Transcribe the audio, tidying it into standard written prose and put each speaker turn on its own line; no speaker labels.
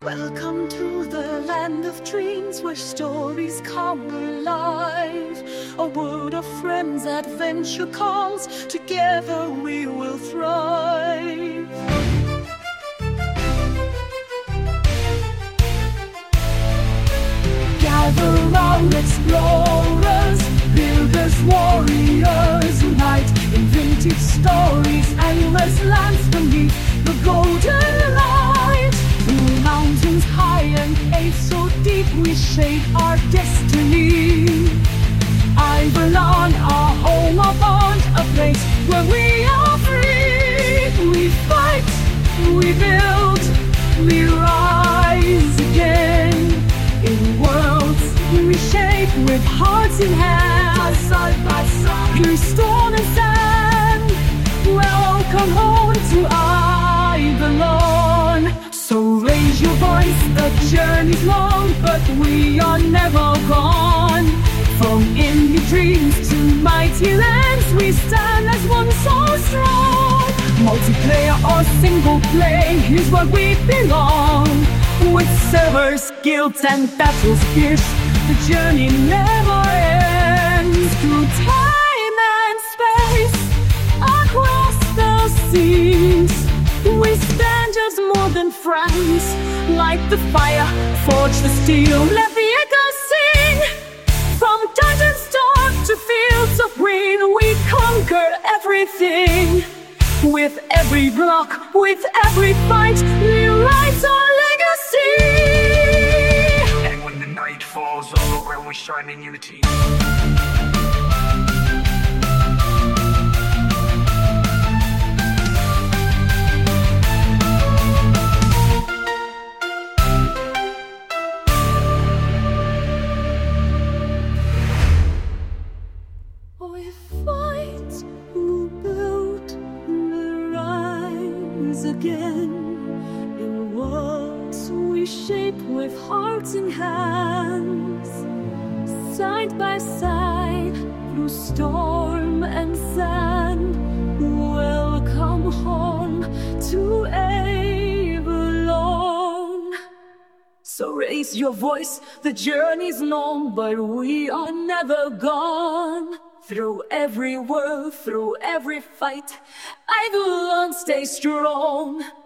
Welcome to the land of dreams where stories come alive. A world of friends, adventure calls. Together we will thrive. Gather round explorers, builders, warriors, unite in vintage stories, endless lands beneath the golden light. Through mountains high and caves so deep, we shape our destiny. Avalon, our home of bond, a place where we are free. We fight, we build, we rise again. In worlds we shape with hearts in hands, side by side, through storm and sand. Welcome home to Avalon. So raise your voice, the journey's long, but we are never gone. From indie dreams to mighty lands, we stand as one so strong. Multiplayer or single play, here's where we belong. With servers, guilds and battles fierce, the journey never ends. Through time and space, across the seas, we stand as more than friends. Light the fire, forge the steel, let the echoes sing. From dungeons dark to fields of green, we conquer everything. With every block, with every fight, we write our legacy.
And when the night falls, all around we shine in unity.
We fight, we build, we rise again. In worlds we shape with hearts in hands, side by side, through storm and sand. Welcome home to Avalon. So raise your voice, the journey's long, but we are never gone. Through every world, through every fight, Avalon stay strong.